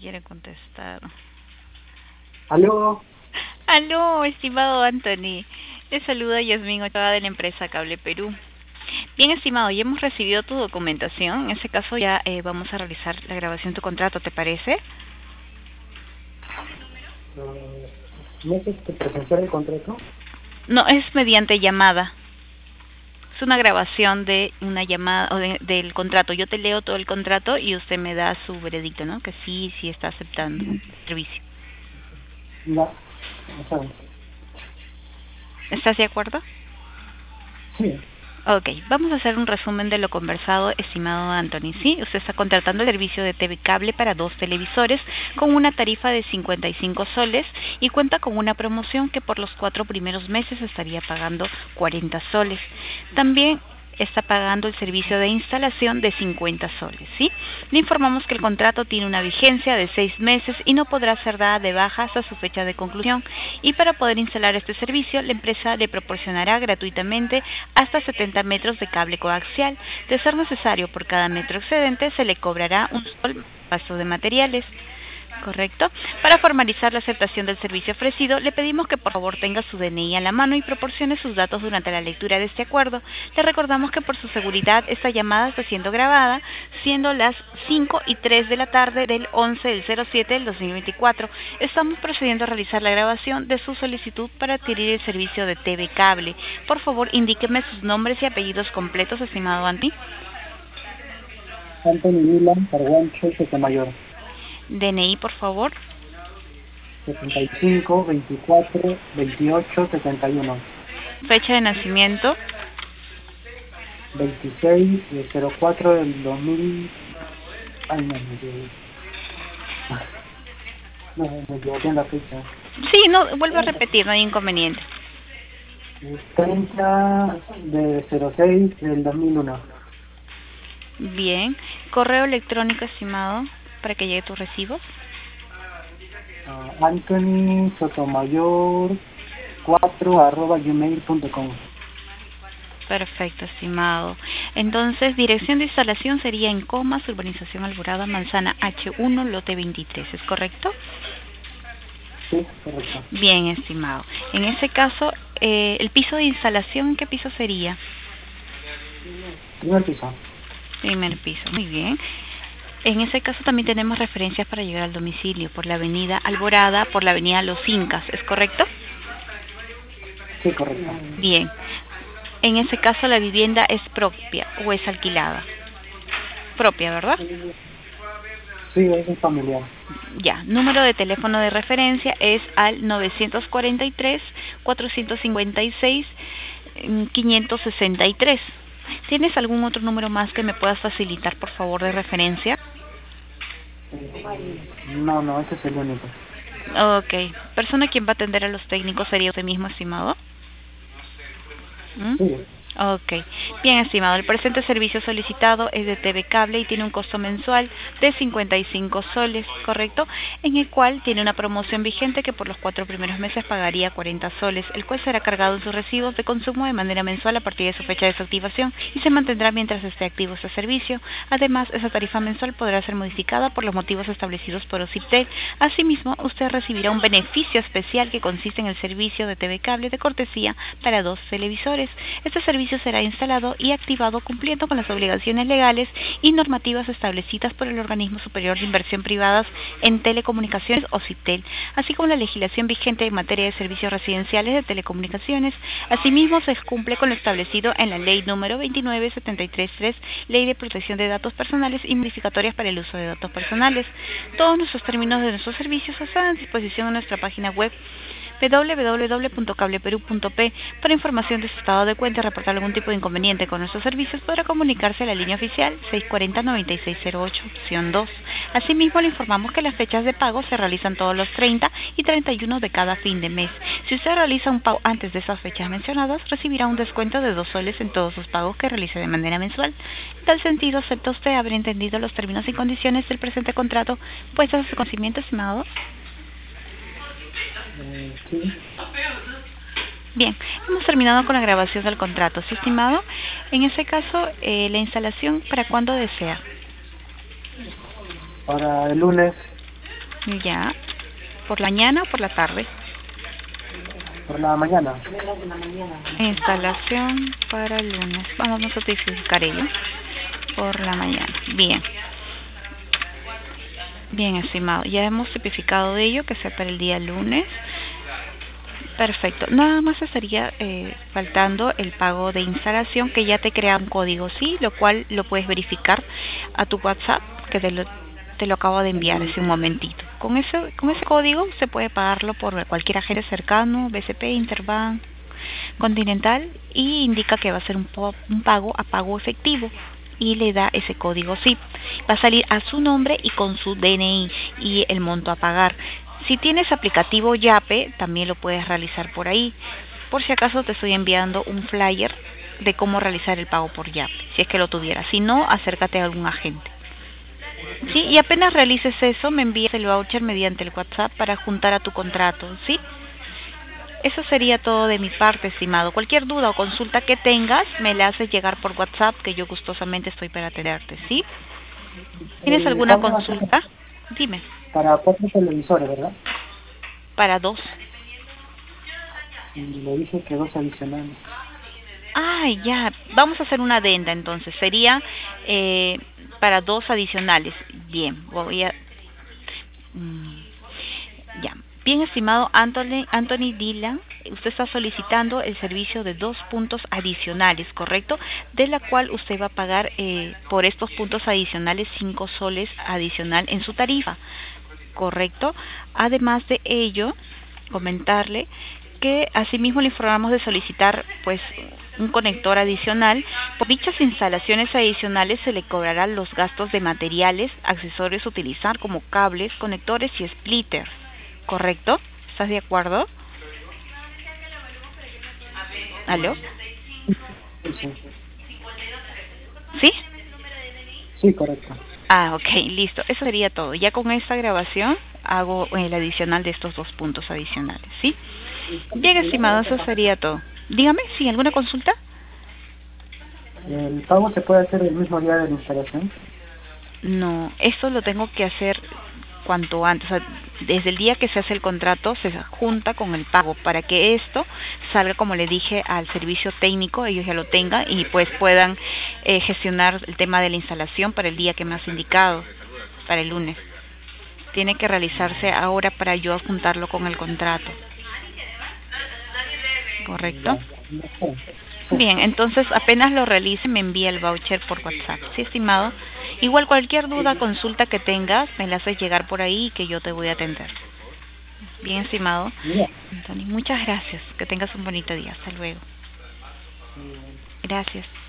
quiere contestar. ¿Aló? Aló, estimado Anthony. Le saluda Yasmín Ochoa de la empresa Cable Perú. Bien, estimado, ya hemos recibido tu documentación. En ese caso ya vamos a realizar la grabación de tu contrato, ¿te parece? ¿No es presenciar el contrato? No, es mediante llamada. Es una grabación de una llamada o del contrato. Yo te leo todo el contrato y usted me da su veredicto, ¿no? Que sí está aceptando el servicio. Ya, o sea, ¿Estás de acuerdo? sí, Ok, vamos a hacer un resumen de lo conversado, estimado Anthony. Sí, usted está contratando el servicio de TV Cable para 2 televisores con una tarifa de 55 soles y cuenta con una promoción que por los 4 primeros meses estaría pagando 40 soles. También está pagando el servicio de instalación de 50 soles, ¿sí? Le informamos que el contrato tiene una vigencia de 6 meses y no podrá ser dada de baja hasta su fecha de conclusión. Y para poder instalar este servicio, la empresa le proporcionará gratuitamente hasta 70 metros de cable coaxial. De ser necesario, por cada metro excedente se le cobrará un sol gasto de materiales. Correcto. Para formalizar la aceptación del servicio ofrecido, le pedimos que por favor tenga su DNI a la mano y proporcione sus datos durante la lectura de este acuerdo. Le recordamos que por su seguridad esta llamada está siendo grabada, siendo las 5:03 de la tarde del 11 del 07 del 2024. Estamos procediendo a realizar la grabación de su solicitud para adquirir el servicio de TV Cable. Por favor, indíqueme sus nombres y apellidos completos, estimado Anti. Anthony Milan, Carguancho, Sotomayor, DNI, por favor. 75, 24, 28, 71, Fecha de nacimiento. 26 de 04 del 2000. Ay, no, me equivoqué en la fecha. Sí, no, vuelvo a repetir, no hay inconveniente. 30 de 06 del 2001. Bien. Correo electrónico, estimado, para que llegue tus recibos. Anthony Sotomayor 4@gmail.com. Perfecto, estimado. Entonces, dirección de instalación sería en Comas, Urbanización Alborada, Manzana H1, lote 23, ¿es correcto? Sí, correcto. Bien, estimado. En ese caso, el piso de instalación, ¿qué piso sería? Primer piso. Primer piso, muy bien. En ese caso también tenemos referencias para llegar al domicilio por la avenida Alborada, por la avenida Los Incas, ¿es correcto? Sí, correcto. Bien. En ese caso la vivienda es propia o es alquilada. Propia, ¿verdad? Sí, es un familiar. Ya, número de teléfono de referencia es al 943-456-563. ¿Tienes algún otro número más que me puedas facilitar, por favor, de referencia? No, ese es el único. Ok. ¿Persona quien va a atender a los técnicos sería usted mismo, estimado? ¿Mm? Sí. Ok, bien, estimado, el presente servicio solicitado es de TV Cable y tiene un costo mensual de 55 soles, ¿correcto? En el cual tiene una promoción vigente que por los 4 primeros meses pagaría 40 soles, el cual será cargado en sus recibos de consumo de manera mensual a partir de su fecha de desactivación y se mantendrá mientras esté activo este servicio. Además, esa tarifa mensual podrá ser modificada por los motivos establecidos por OCIPTEL. Asimismo, usted recibirá un beneficio especial que consiste en el servicio de TV Cable de cortesía para 2 televisores. Este servicio será instalado y activado cumpliendo con las obligaciones legales y normativas establecidas por el Organismo Superior de Inversión Privadas en Telecomunicaciones o CITEL, así como la legislación vigente en materia de servicios residenciales de telecomunicaciones. Asimismo, se cumple con lo establecido en la Ley número 29733, Ley de Protección de Datos Personales y modificatorias para el uso de datos personales. Todos nuestros términos de nuestros servicios están a disposición en nuestra página web www.cableperu.p. Para información de su estado de cuenta y reportar algún tipo de inconveniente con nuestros servicios, podrá comunicarse a la línea oficial 640-9608, opción 2. Asimismo, le informamos que las fechas de pago se realizan todos los 30 y 31 de cada fin de mes. Si usted realiza un pago antes de esas fechas mencionadas, recibirá un descuento de 2 soles en todos sus pagos que realice de manera mensual. En tal sentido, ¿acepta usted haber entendido los términos y condiciones del presente contrato puestos a su conocimiento, estimado? Sí. Bien, hemos terminado con la grabación del contrato, ¿sí, estimado? En ese caso, la instalación, ¿para cuándo desea? Para el lunes. Ya. ¿Por la mañana o por la tarde? Por la mañana. Instalación para el lunes. Vamos a tipificar ello. Por la mañana. Bien. Bien, estimado. Ya hemos tipificado ello, que sea para el día lunes. Perfecto. Nada más estaría faltando el pago de instalación, que ya te crea un código, ¿sí? Lo cual lo puedes verificar a tu WhatsApp, que te lo acabo de enviar hace un momentito. Con ese código se puede pagarlo por cualquier agente cercano, BCP, Interbank, Continental, y indica que va a ser un pago a pago efectivo. Y le da ese código SIP. Va a salir a su nombre y con su DNI y el monto a pagar. Si tienes aplicativo Yape, también lo puedes realizar por ahí. Por si acaso te estoy enviando un flyer de cómo realizar el pago por Yape, si es que lo tuvieras. Si no, acércate a algún agente. Sí, y apenas realices eso, me envías el voucher mediante el WhatsApp para juntar a tu contrato, ¿sí? Eso sería todo de mi parte, estimado. Cualquier duda o consulta que tengas, me la haces llegar por WhatsApp, que yo gustosamente estoy para atenderte, ¿sí? ¿Tienes El alguna pago va a ser consulta? Dime. para 4 televisores, ¿verdad? Para 2. Y le dije que 2 adicionales. Ah, ya. Vamos a hacer una adenda, entonces. Sería para 2 adicionales. Bien, voy a... ya. Bien, estimado Anthony Dylan, usted está solicitando el servicio de 2 puntos adicionales, ¿correcto? De la cual usted va a pagar por estos puntos adicionales 5 soles adicional en su tarifa, ¿correcto? Además de ello, comentarle que asimismo le informamos de solicitar pues un conector adicional. Por dichas instalaciones adicionales se le cobrarán los gastos de materiales, accesorios a utilizar como cables, conectores y splitters, ¿correcto? ¿Estás de acuerdo? ¿Aló? Sí, ¿Sí? sí, correcto. Ah, ok, listo. Eso sería todo. Ya con esta grabación hago el adicional de estos 2 puntos adicionales, ¿sí? Bien, estimado, eso sería todo. Dígame, ¿sí? ¿Alguna consulta? ¿El pago se puede hacer el mismo día de la instalación? No, esto lo tengo que hacer cuanto antes. O sea, desde el día que se hace el contrato se junta con el pago para que esto salga, como le dije, al servicio técnico, ellos ya lo tengan y pues puedan gestionar el tema de la instalación para el día que me has indicado, para el lunes. Tiene que realizarse ahora para yo juntarlo con el contrato. ¿Correcto? Ya. Sí. Bien, entonces apenas lo realice me envía el voucher por WhatsApp. Sí, estimado. Igual cualquier duda, consulta que tengas, me la haces llegar por ahí y que yo te voy a atender. Bien, estimado. Ya. Anthony, muchas gracias. Que tengas un bonito día. Hasta luego. Gracias.